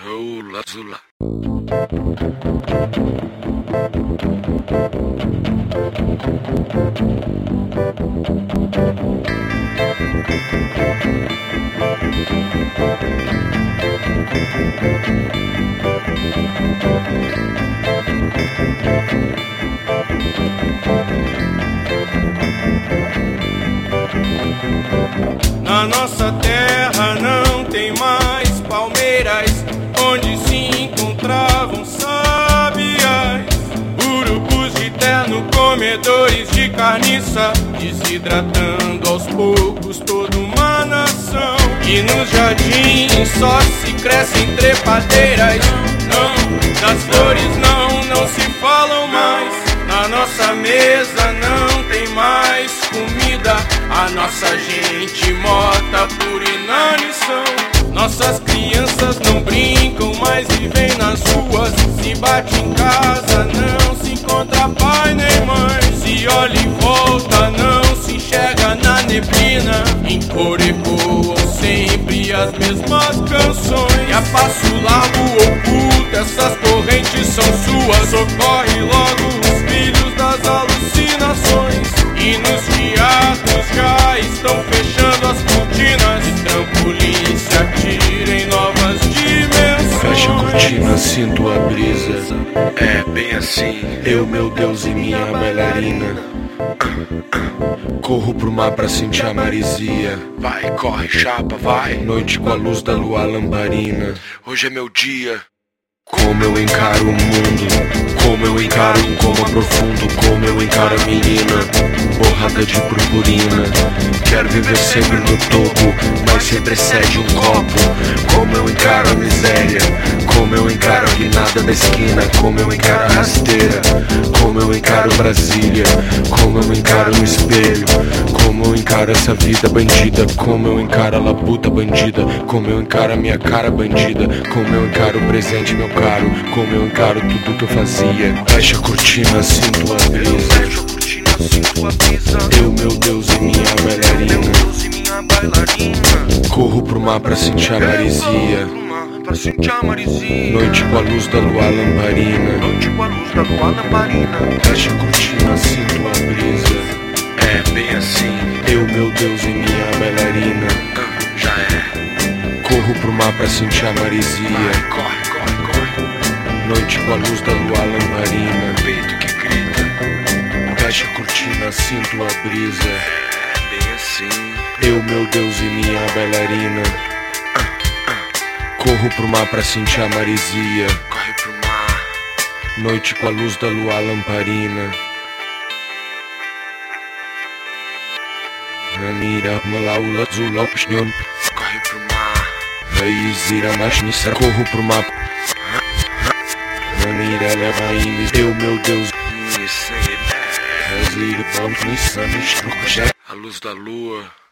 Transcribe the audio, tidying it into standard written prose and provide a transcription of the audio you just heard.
Zula, zula. Na nossa terra não tem mais palmeiras onde se encontravam sabiás, urubus de terno, comedores de carniça, desidratando aos poucos toda uma nação. E nos jardins só se crescem trepadeiras, não, das flores não se falam mais. Na nossa mesa não tem mais comida, a nossa gente morta por inanição. Nossas crianças não brincam, mas vivem nas ruas. Se bate em casa, não se encontra pai nem mãe. Se olha em volta, não se enxerga na neblina. Em cor ecoam sempre as mesmas canções. E a passo largo oculto, essas correntes são suas. Socorre logo os filhos das alucinações. E nos teatros já estão fechando as cortinas. E trampolim se atira em novas dimensões. Fecha a cortina, sinto a brisa. É bem assim, eu, meu Deus e minha bailarina. Corro pro mar pra sentir a marisia. Vai, corre, chapa, vai. Noite com a luz da lua lamparina. Hoje é meu dia. Como eu encaro o mundo, como eu encaro um coma profundo, como eu encaro a menina, borrada de purpurina. Quero viver sempre no topo, mas sempre excede um copo. Como eu encaro a miséria, como eu encaro a guinada da esquina, como eu encaro a rasteira, como eu encaro Brasília, como eu encaro no espelho, como eu encaro essa vida bandida, como eu encaro a labuta bandida, como eu encaro a minha cara bandida, como eu encaro o presente meu caro, como eu encaro tudo que eu fazia. Fecha a cortina, sinto a brisa. Fecha a cortina, sinto a brisa. Eu, meu Deus e minha bailarina. Meu Deus e minha bailarina. Corro pro mar pra sentir a marisia. Pra sentir a marisia. Noite com a luz da lua lamparina. Noite com a luz da lua lamparina. Fecha a cortina, sinto a brisa. É bem assim, eu, meu Deus e minha bailarina. Já é. Corro pro mar pra sentir a marisia. Vai, corre, corre, corre. Noite com a luz da lua lamparina. Peito que grita. Fecha a cortina, sinto a brisa. É bem assim. Eu, meu Deus e minha bailarina. Corro pro mar pra sentir a marisia. Corre pro mar. Noite com a luz da lua lamparina. Mira, malaula, zula, pshnion. Corre pro mar. Raizira, mashnissa. Corro pro mar. Mira, leva imes. Eu, meu Deus. Isso aí. Razir, pão, nissan, estruco, A luz da lua.